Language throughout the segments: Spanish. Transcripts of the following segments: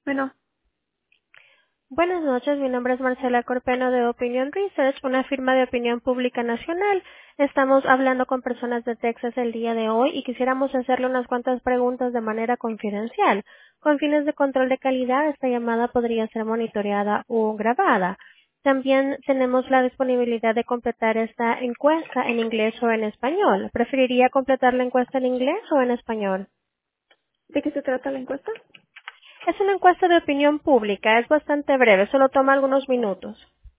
Bueno, Buenas noches, mi nombre es Marcela Corpeno de Opinion Research, una firma de opinión pública nacional. Estamos hablando con personas de Texas el día de hoy y quisiéramos hacerle unas cuantas preguntas de manera confidencial. Con fines de control de calidad, esta llamada podría ser monitoreada o grabada. También tenemos la disponibilidad de completar esta encuesta en inglés o en español. ¿Preferiría completar la encuesta en inglés o en español? ¿de qué se trata la encuesta? Es una encuesta de opinión pública, es bastante breve, solo toma algunos minutos.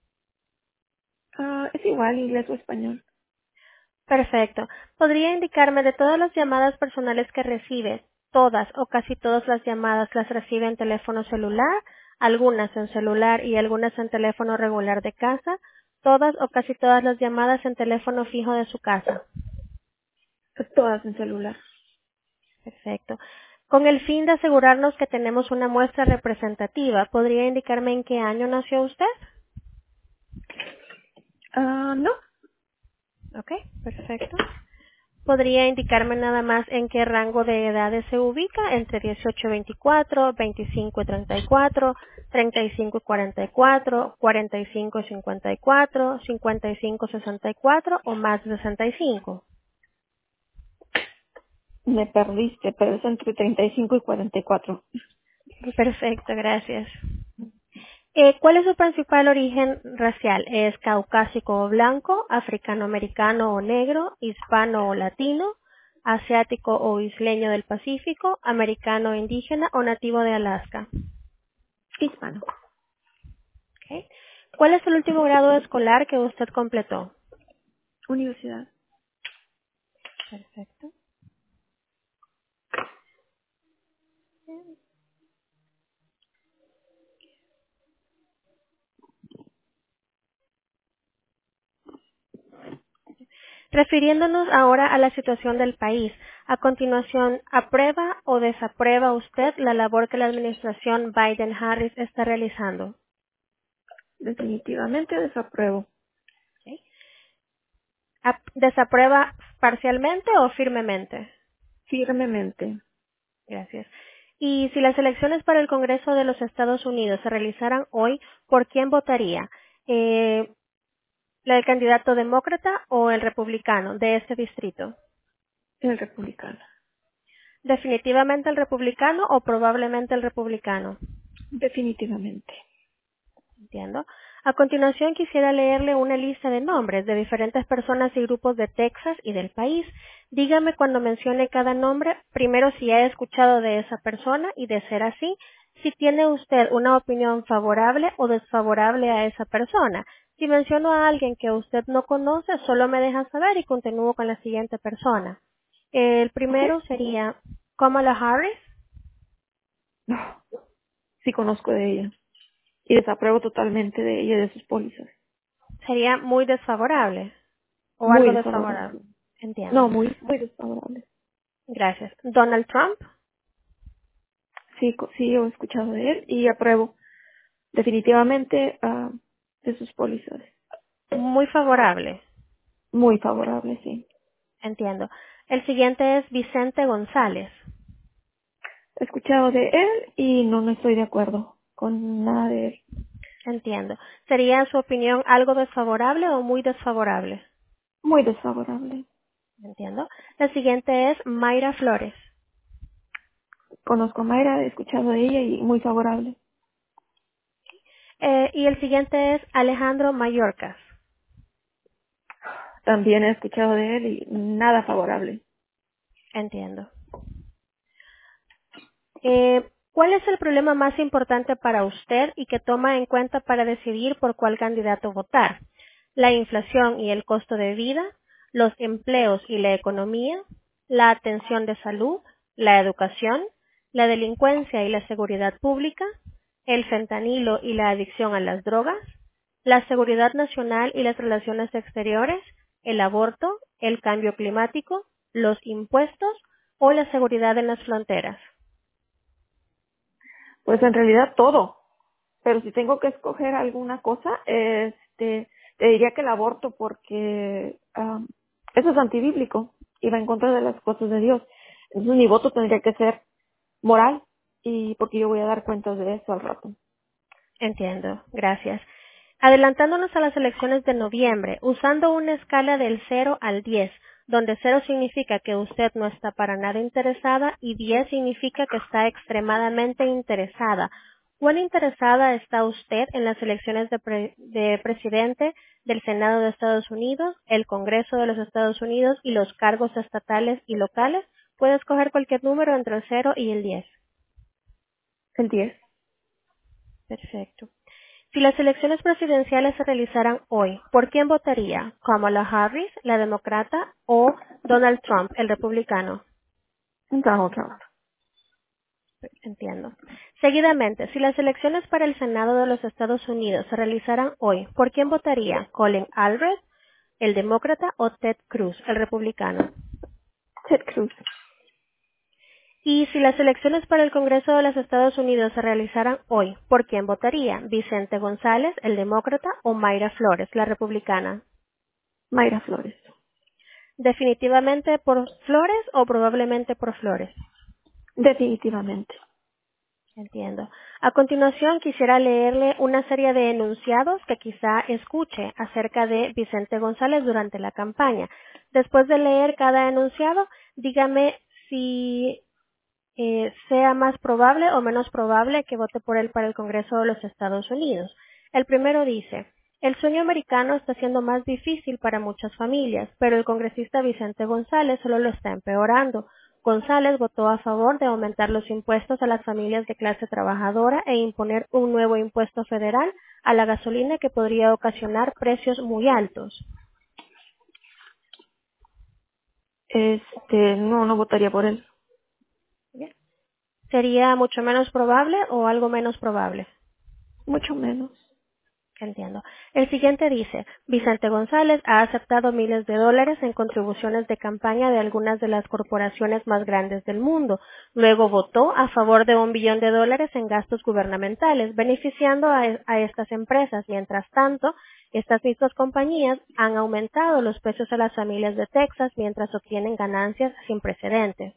Es igual, inglés o español. Perfecto. ¿Podría indicarme de todas las llamadas personales que recibe, todas o casi todas las llamadas las recibe en teléfono celular, algunas en celular y algunas en teléfono regular de casa, todas o casi todas las llamadas en teléfono fijo de su casa? Todas en celular. Perfecto. Con el fin de asegurarnos que tenemos una muestra representativa, ¿podría indicarme en qué año nació usted? No, Ok, perfecto. ¿Podría indicarme nada más en qué rango de edades se ubica? Entre 18 y 24, 25 y 34, 35 y 44, 45 y 54, 55 y 64 o más de 65. me perdiste, pero es entre 35 y 44. Perfecto, gracias. ¿Cuál es su principal origen racial? ¿Es caucásico o blanco, africano-americano o negro, hispano o latino, asiático o isleño del Pacífico, americano o indígena o nativo de Alaska? Hispano. Ok. ¿Cuál es el último grado escolar que usted completó? Universidad. Perfecto. Refiriéndonos ahora a la situación del país, a continuación, ¿aprueba o desaprueba usted la labor que la administración Biden-Harris está realizando? Definitivamente desapruebo. Ok. ¿Desaprueba parcialmente o firmemente? Firmemente. Gracias. Y si las elecciones para el Congreso de los Estados Unidos se realizaran hoy, ¿por quién votaría? Eh, ¿La del candidato demócrata o el republicano de este distrito? El republicano. ¿Definitivamente el republicano o probablemente el republicano? Definitivamente. Entiendo. A continuación quisiera leerle una lista de nombres de diferentes personas y grupos de Texas y del país. Dígame cuando mencione cada nombre, primero si ha escuchado de esa persona y de ser así, si tiene usted una opinión favorable o desfavorable a esa persona. Si menciono a alguien que usted no conoce, solo me deja saber y continúo con la siguiente persona. El ¿Ok? primero sería Kamala Harris. No, sí conozco de ella. Y desapruebo totalmente de ella y de sus pólizas. Sería muy desfavorable o Muy algo desfavorable. desfavorable. No, Entiendo. muy desfavorable. Gracias. Donald Trump, Sí, sí he escuchado de él y apruebo definitivamente de sus pólizas. muy favorable. Muy favorable, sí. Entiendo. El siguiente es Vicente González. He escuchado de él y no estoy de acuerdo con nada de él. Entiendo. ¿Sería su opinión algo desfavorable o muy desfavorable? Muy desfavorable. Entiendo. La siguiente es Mayra Flores. Conozco a Mayra, he escuchado de ella y muy favorable. Y el siguiente es Alejandro Mayorkas. También he escuchado de él y nada favorable. Entiendo. ¿Cuál es el problema más importante para usted y que toma en cuenta para decidir por cuál candidato votar? ¿La inflación y el costo de vida, los empleos y la economía, la atención de salud, la educación, la delincuencia y la seguridad pública, el fentanilo y la adicción a las drogas, la seguridad nacional y las relaciones exteriores, el aborto, el cambio climático, los impuestos o la seguridad en las fronteras? Pues en realidad todo. Pero si tengo que escoger alguna cosa, te diría que el aborto porque eso es antibíblico y va en contra de las cosas de Dios. Entonces mi voto tendría que ser moral y porque yo voy a dar cuentas de eso al rato. Entiendo, gracias. Adelantándonos a las elecciones de noviembre, usando una escala del 0 al 10, donde 0 significa que usted no está para nada interesada y 10 significa que está extremadamente interesada. ¿Cuán interesada está usted en las elecciones de presidente del Senado de Estados Unidos, el Congreso de los Estados Unidos y los cargos estatales y locales? Puede escoger cualquier número entre el 0 y el 10. El 10. Perfecto. Si las elecciones presidenciales se realizaran hoy, ¿por quién votaría? ¿Kamala Harris, la demócrata, o Donald Trump, el republicano? Donald Trump. Entiendo. Seguidamente, si las elecciones para el Senado de los Estados Unidos se realizaran hoy, ¿por quién votaría? ¿Colin Albrecht, el demócrata, o Ted Cruz, el republicano? Ted Cruz. Y si las elecciones para el Congreso de los Estados Unidos se realizaran hoy, ¿por quién votaría? ¿Vicente González, el demócrata, o Mayra Flores, la republicana? Mayra Flores. ¿Definitivamente por Flores o probablemente por Flores? Definitivamente. Entiendo. A continuación quisiera leerle una serie de enunciados que quizá escuche acerca de Vicente González durante la campaña. Después de leer cada enunciado, dígame si sea más probable o menos probable que vote por él para el Congreso de los Estados Unidos. El primero dice, el sueño americano está siendo más difícil para muchas familias, pero el congresista Vicente González solo lo está empeorando. González votó a favor de aumentar los impuestos a las familias de clase trabajadora e imponer un nuevo impuesto federal a la gasolina que podría ocasionar precios muy altos. No votaría por él. ¿Sería mucho menos probable o algo menos probable? Mucho menos. Entiendo. El siguiente dice, Vicente González ha aceptado miles de dólares en contribuciones de campaña de algunas de las corporaciones más grandes del mundo. Luego votó a favor de $1 billón en gastos gubernamentales, beneficiando a estas empresas. Mientras tanto, estas mismas compañías han aumentado los precios a las familias de Texas mientras obtienen ganancias sin precedentes.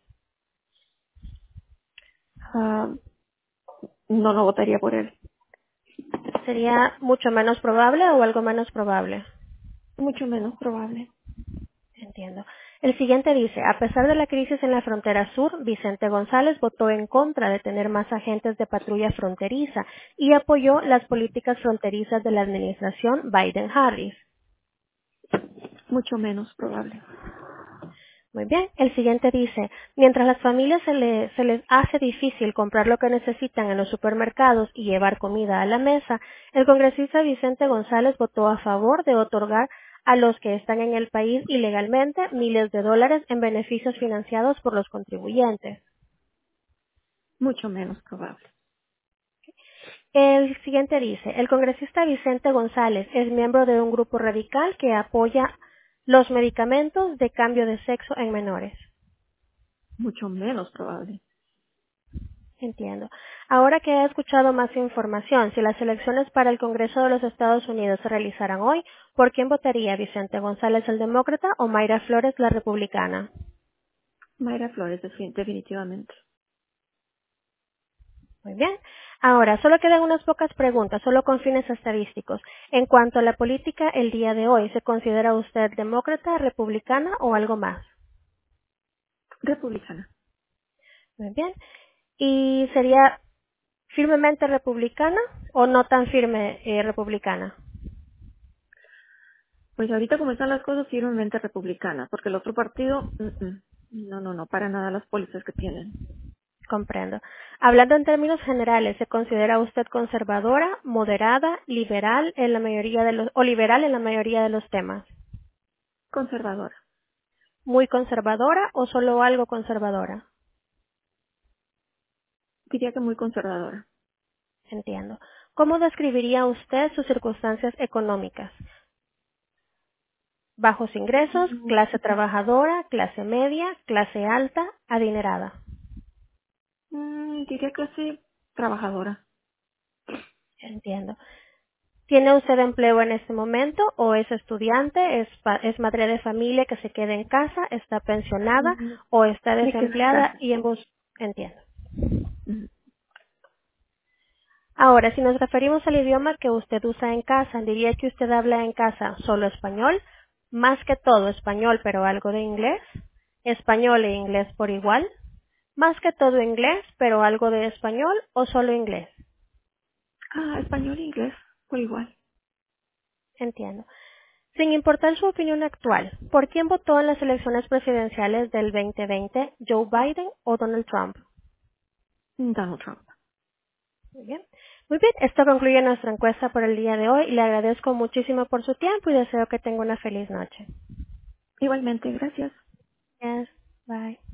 Ah, no votaría por él. ¿Sería mucho menos probable o algo menos probable? Mucho menos probable. Entiendo. El siguiente dice, a pesar de la crisis en la frontera sur, Vicente González votó en contra de tener más agentes de patrulla fronteriza y apoyó las políticas fronterizas de la administración Biden-Harris. Mucho menos probable. Muy bien. El siguiente dice, mientras las familias se les hace difícil comprar lo que necesitan en los supermercados y llevar comida a la mesa, el congresista Vicente González votó a favor de otorgar a los que están en el país ilegalmente miles de dólares en beneficios financiados por los contribuyentes. Mucho menos probable. El siguiente dice, el congresista Vicente González es miembro de un grupo radical que apoya los medicamentos de cambio de sexo en menores. Mucho menos probable. Entiendo. Ahora que he escuchado más información, si las elecciones para el Congreso de los Estados Unidos se realizaran hoy, ¿por quién votaría Vicente González el demócrata o Mayra Flores la republicana? Mayra Flores, definitivamente. Muy bien. Ahora, solo quedan unas pocas preguntas, solo con fines estadísticos. En cuanto a la política, el día de hoy, ¿se considera usted demócrata, republicana o algo más? Republicana. Muy bien. ¿Y sería firmemente republicana o no tan firme republicana? Pues ahorita como están las cosas, firmemente republicana, porque el otro partido, no, para nada las pólizas que tienen. Comprendo. Hablando en términos generales, ¿se considera usted conservadora, moderada, liberal en la mayoría de los, o liberal en la mayoría de los temas? Conservadora. ¿Muy conservadora o solo algo conservadora? Diría que muy conservadora. Entiendo. ¿Cómo describiría usted sus circunstancias económicas? Bajos ingresos, clase trabajadora, clase media, clase alta, adinerada. Diría que sí, trabajadora. Entiendo. ¿Tiene usted empleo en este momento o es estudiante, es madre de familia que se queda en casa, está pensionada Ujú. o está Me quedo en desempleada casa. y en bus? Entiendo. Ujú. Ahora, si nos referimos al idioma que usted usa en casa, diría que usted habla en casa solo español, más que todo español, pero algo de inglés, español e inglés por igual, más que todo inglés, pero algo de español o solo inglés. Español e inglés, por igual. Entiendo. Sin importar su opinión actual, ¿por quién votó en las elecciones presidenciales del 2020, Joe Biden o Donald Trump? Donald Trump. Muy bien. Muy bien, esto concluye nuestra encuesta por el día de hoy y le agradezco muchísimo por su tiempo y deseo que tenga una feliz noche. Igualmente, gracias. Yes, bye.